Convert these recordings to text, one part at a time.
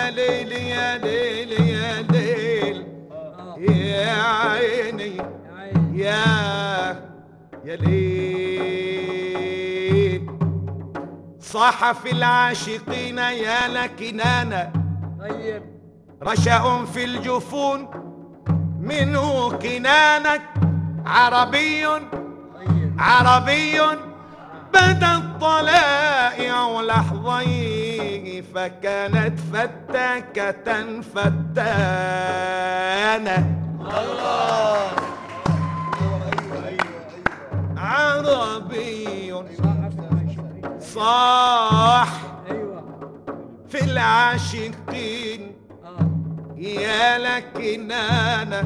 يا ليل يا ليل يا ليل يا عيني يا ليل. صاح في العاشقين يا لكنانا رشأ في الجفون منه كنانك عربي عربي بدا الطلائع لحظيه فكانت فتاكة فتانة. الله عربي صاح في العاشقين يا لكنانا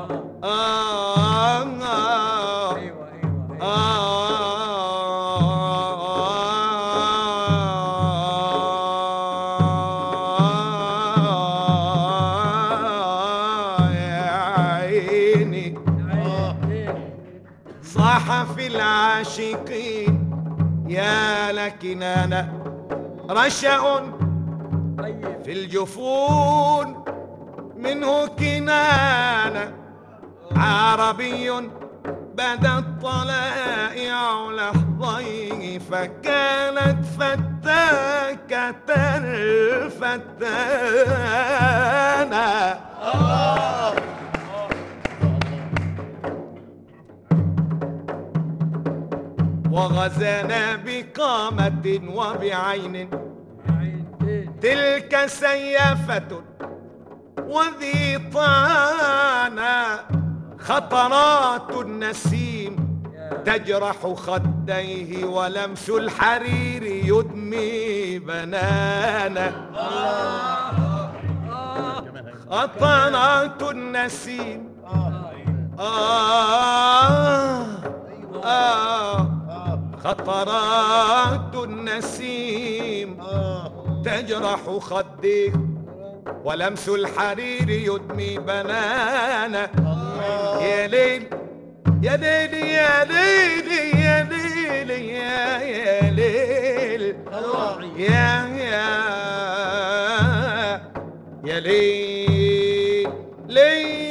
صاح في العاشقين يا لكنانا رشأ في الجفون منه كنانة عربي بدا الطلائع لحظيه فكانت فتاكة الفتانة. وغزانا بقامة وبعين تلك سيافة وذي طانا خطرات النسيم تجرح خديه ولمس الحرير يدمي بنانا. خطرات النسيم خطرات النسيم تجرح خديه ولمس الحرير يدمي بنانا. يا ليل يا ليل يا ليل يا ليل يا ليل يا ليل ليل